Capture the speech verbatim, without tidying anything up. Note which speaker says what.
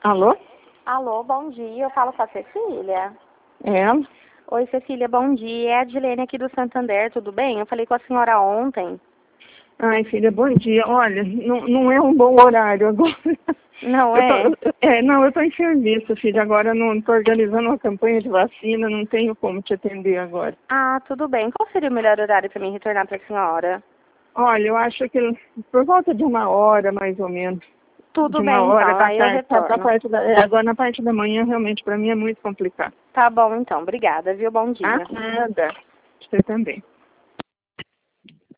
Speaker 1: Alô?
Speaker 2: Alô, bom dia. Eu falo com a Cecília.
Speaker 1: É?
Speaker 2: Oi, Cecília, bom dia. É a Adilene aqui do Santander, tudo bem? Eu falei com a senhora ontem.
Speaker 1: Ai, filha, bom dia. Olha, não, não é um bom horário agora.
Speaker 2: Não
Speaker 1: Eu
Speaker 2: é?
Speaker 1: tô, é, não, eu estou em serviço, filha. Agora não estou organizando uma campanha de vacina, não tenho como te atender agora.
Speaker 2: Ah, tudo bem. Qual seria o melhor horário para mim retornar para a senhora?
Speaker 1: Olha, eu acho que por volta de uma hora, mais ou menos. De
Speaker 2: Tudo
Speaker 1: uma
Speaker 2: bem,
Speaker 1: hora
Speaker 2: então.
Speaker 1: para
Speaker 2: Aí eu
Speaker 1: tarde, pra, pra
Speaker 2: retorno.
Speaker 1: parte da, é, agora na parte da manhã, realmente, para mim é muito complicado.
Speaker 2: Tá bom, então. Obrigada, viu? Bom
Speaker 1: Ah,
Speaker 2: dia.
Speaker 1: nada. Você também.